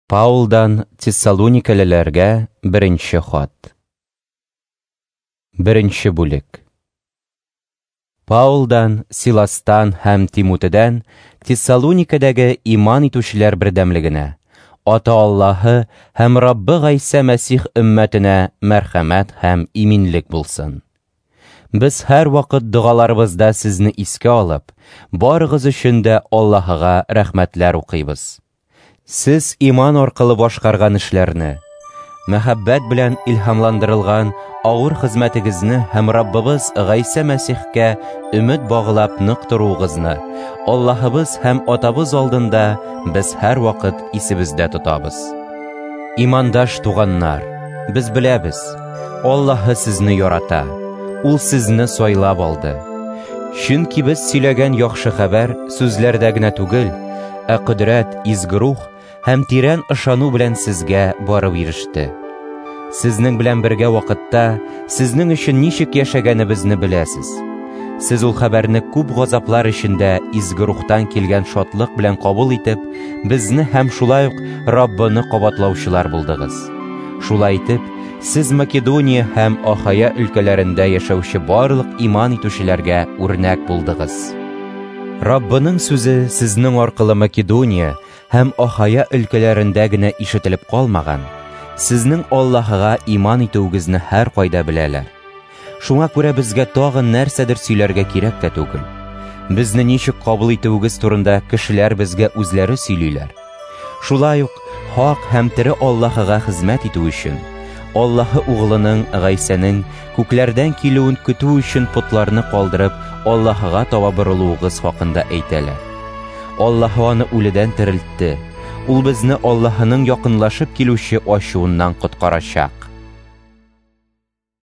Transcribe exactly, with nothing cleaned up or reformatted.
Паулдан Тессалоникалеләргә беренче хат. Беренче бүлек. Паулдан, Силастан һәм Тимотедән Тессалоникадәге иман итүчеләр бердәмлегенә, Ата Аллаһы һәм Раббы Гайса Мәсих өммәтенә мәрхәмәт һәм иминлек булсын. Без һәр вакыт дугаларыбызда сезне искә алып, барыгыз өчен дә Аллаһыга рәхмәтләр укыйбыз. Сез иман аркылы башкарган эшләрне, мәхәббәт белән илһамландырылган авыр хезмәтегезне һәм Раббыбыз Гайса Мәсихкә өмет баглап нык торуыгызны Аллаһыбыз һәм Атабыз алдында без һәр вакыт исебездә тотабыз. Имандаш туганнар, без беләбез, Аллаһы сезне ярата, ул сезне сайлап алды. Чөнки без сөйләгән яхшы хәбәр сүзләрдә генә түгел, ә кудрәт, изге рух һәм тирән ышану белән сезгә барып иреште. Сезнең белән бергә вакытта сезнең өчен ничек яшәгәнебезне беләсез. Сез ул хәбәрне күп газаплар эчендә изге рухтан килгән шатлык белән кабул итеп, безне һәм шулай ук Раббыны кабатлаучылар булдыгыз. Шулай итеп, сез Македония һәм Ахая өлкәләрендә яшәүче барлык иман итүчеләргә үрнәк булдыгыз. Раббының сүзе сезнең аркылы Македония һәм Ахая өлкәләрендә генә ишетелеп калмаган, сезнең Аллаһыга иман итүегезне һәр кайда беләләр. Шуңа күрә безгә тагын нәрсәдер сөйләргә кирәк тә түгел. Безне ничек кабул итүегез турында кешеләр безгә үзләре сөйлиләр. Шулай ук хак һәм тере Аллаһыга хезмәт итү өчен, Аллаһы угылының Гайсаның күкләрдән килүен көтү өчен путларны калдырып, Аллаһыга таба борылуыгыз хакында әйтәләр. Аллаһы аны үледән терелтте. Ул безне Аллаһының якынлашып килүче ачуыннан коткарачак.